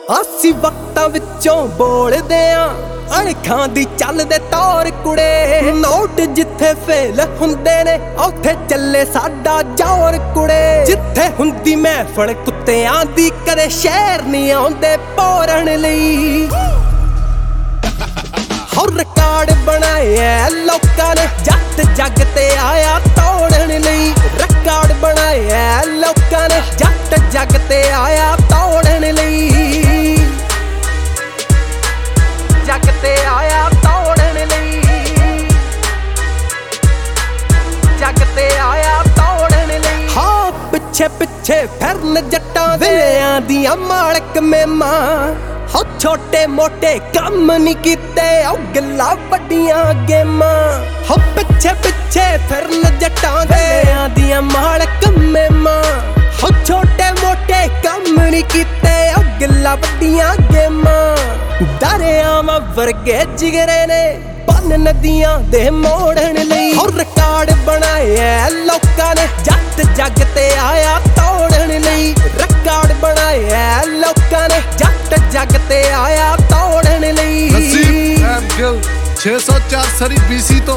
ਅਸੀਂ ਵਕਤਾਂ ਵਿੱਚੋਂ ਬੋਲਦੇ ਆਂ ਅਣਖਾਂ ਦੀ ਚੱਲਦੇ ਤੌਰ ਕੁੜੇ। ਨੋਟ ਜਿੱਥੇ ਫੇਲ ਹੁੰਦੇ ਨੇ ਉੱਥੇ ਚੱਲੇ ਸਾਡਾ ਜ਼ੋਰ ਕੁੜੇ। ਜਿੱਥੇ ਹੁੰਦੀ ਮਹਿਫਲ ਕੁੱਤਿਆਂ ਦੀ ਕਦੇ ਸ਼ਹਿਰ ਨਹੀਂ ਆਉਂਦੇ ਪੋਰਣ ਲਈ। ਹੋ ਰਿਕਾਰਡ ਬਣਾਇਆ ਲੋਕਾਂ ਨੇ ਜੱਟ ਜੱਗ ਤੇ ਆਇਆ ਤੋੜਨ ਲਈ। ਰਿਕਾਰਡ ਬਣਾਇਆ ਲੋਕਾਂ ਨੇ ਜੱਟ ਜੱਗ ਤੇ ਆਇਆ ਤੋੜਨ ਲਈ। ਜੱਗ ਤੇ ਆਇਆ ਤੋੜਨ ਲਈ। ਜੱਗ ਤੇ ਆਇਆ ਤੋੜਨ ਲਈ। ਹਾਂ ਪਿੱਛੇ ਪਿੱਛੇ ਫਿਰਨ ਜੱਟਾਂ ਵੇਲਿਆਂ ਦੀਆਂ ਮਾਲਕ ਮੇਮਾਂ। ਹੋ ਛੋਟੇ ਮੋਟੇ ਕੰਮ ਨਹੀਂ ਕੀਤੇ ਉਹ ਗੱਲਾਂ ਵੱਡੀਆਂ ਗੇਮਾਂ। ਹੋ ਪਿੱਛੇ ਪਿੱਛੇ ਫਿਰਨ ਜੱਟਾਂ ਵੇਲਿਆਂ ਦੀਆਂ ਮਾਲਕ ਮੇਮਾਂ। ਹੋ ਛੋਟੇ ਮੋਟੇ ਕੰਮ ਨਹੀਂ ਕੀਤੇ ਉਹ ਗੱਲਾਂ ਵੱਡੀਆਂ ਗੇਮਾਂ। ਦਰਿਆਵਾਂ ਵਰਗੇ ਜਿਗਰੇ ਨੇ ਬੰਨ ਨਦੀਆਂ ਦੇ ਮੋੜਨ ਲਈ। ਹੋ ਰਿਕਾਰਡ ਬਣਾਇਆ ਲੋਕਾਂ ਨੇ ਜੱਟ ਜੱਗ ਤੇ ਆਇਆ ਤੋੜਨ ਲਈ। ਰਿਕਾਰਡ ਬਣਾਇਆ ਲੋਕਾਂ ਨੇ ਜੱਟ ਜੱਗ ਤੇ ਆਇਆ ਤੋੜਨ ਲਈ। ਨਸੀਬ ਐਮ ਗਿਲ 604 ਸਰੀ BC ਤੋਂ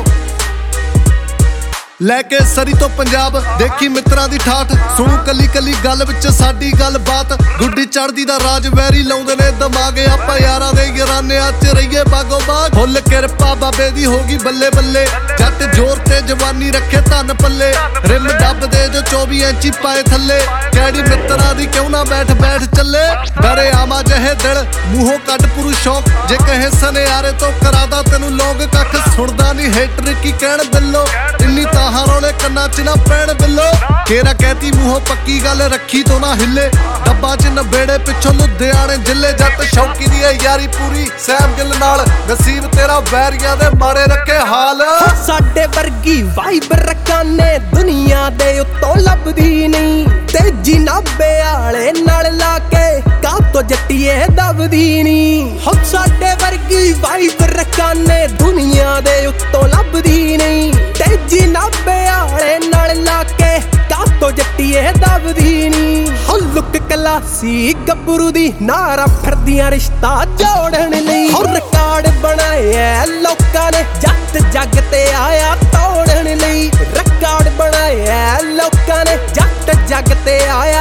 ਲੈ ਕੇ ਸਰੀ ਤੋਂ ਪੰਜਾਬ ਦੇਖੀ ਮਿੱਤਰਾਂ ਦੀ ਠਾਠ। ਸੁਣੂ ਕੱਲੀ ਕੱਲੀ ਗੱਲ ਵਿੱਚ ਸਾਡੀ ਗੱਲ ਬਾਤ। ਗੁੱਡੀ ਚੜਦੀ ਦਾ ਰਾਜ ਵੈਰੀ ਲਾਉਂਦੇ ਨੇ ਦਿਮਾਗ। ਆਪਾਂ ਯਾਰਾਂ ਦੇ ਯਾਰਾਨਿਆਂ ਚ ਰਹੀਏ ਬਾਗੋ ਬਾਗ। ਫੁੱਲ ਕਿਰਪਾ ਬਾਬੇ ਦੀ ਹੋਗੀ ਬੱਲੇ ਬੱਲੇ। ਜੱਟ ਜ਼ੋਰ ਤੇ ਜਵਾਨੀ ਰੱਖੇ ਧਨ ਪੱਲੇ। ਰਿਮ ਡੱਬ ਦੇ ਜੋ 24 ਇੰਚੀ ਪਾਏ ਥੱਲੇ। ਕਿਹੜੀ ਮਿੱਤਰਾਂ ਦੀ ਕਿਉਂ ਨਾ ਬੈਠ ਬੈਠ ਚੱਲੇ। ਡਰੇ ਆਵਾਂ ਜਿਹੇ ਦਿਲ ਮੂੰਹੋਂ ਕੱਢ ਪੁਰੂ ਸ਼ੌਕ। ਜੇ ਕਹੇ ਸਨਿਆਰੇ ਤੋਂ ਕਰਾਦਾ ਤੈਨੂੰ ਲੋਕ ਕੱਖ ਸੁਣਦਾ ਨਹੀਂ ਹੇਟਰ ਕੀ ਕਹਿਣ ਦਿਲੋਂ। ਇੰਨੀ ਤਾਹਾਂ ਰੋਲੇ ਕੰਨਾਂ ਚ ਨਾ ਪੈਣ ਬਿੱਲੋ। ਕੇਰਾ ਕਹਿਤੀ ਮੂੰਹੋਂ ਪੱਕੀ ਗੱਲ ਰੱਖੀ ਤੋਂ ਨਾ ਹਿੱਲੇ। ਡੱਬਾ ਚ ਨਵੇੜੇ ਪਿੱਛੋਂ ਲੁਧਿਆਣੇ ਜ਼ਿਲ੍ਹੇ। ਜੱਟ ਸ਼ੌਕੀ ਦੀ ਯਾਰੀ ਪੂਰੀ ਸੈਮ ਗਿੱਲ ਨਾਲ। ਨਸੀਬ ਤੇਰਾ ਵੈਰੀਆਂ ਦੇ ਮਾਰੇ ਰੱਖੇ ਹਾਲ। ਸਾਡੇ ਵਰਗੀ ਵਾਈਬ ਰਕਾਨੇ ਦੁਨੀਆ ਦੇ ਉੱਤੋਂ ਲੱਭਦੀ ਨਹੀਂ। ਤੇਜੀ ਨਾਭੇ ਵਾਲੇ ਨਾਲ ਲਾ ਕੇ ਕਾਤੋਂ ਜੱਟੀਏ ਦਬਦੀ ਨਹੀਂ। ਹੋ ਸਾਡੇ ਵਰਗੀ ਵਾਈਬ ਰਕਾਨੇ ਦੁਨੀਆ ਦੇ ਉੱਤੋਂ ਲੱਭਦੀ ਨਹੀਂ। ਤੇਜੀ ਨਾਭੇ ਵਾਲੇ ਨਾਲ ਲਾ ਕੇ ਕਾਤੋਂ ਜੱਟੀਏ ਦਬਦੀ ਨਹੀਂ। ਹੋ ਲੁੱਕ ਕਲਾਸੀ ਗੱਭਰੂ ਦੀ ਨਾਰਾ ਫਿਰਦੀਆਂ ਰਿਸ਼ਤਾ ਜੋੜਨ ਲਈ। ਹੋ ਰਿਕਾਰਡ ਬਣਾਇਆ ਲੋਕਾਂ ਨੇ ਜੱਟ ਜੱਗ ਤੇ ਆਇਆ ਤੋੜਨ ਲਈ। ਰਿਕਾਰਡ ਬਣਾਇਆ ਲੋਕਾਂ ਨੇ ਜੱਟ ਜੱਗ ਤੇ ਆਇਆ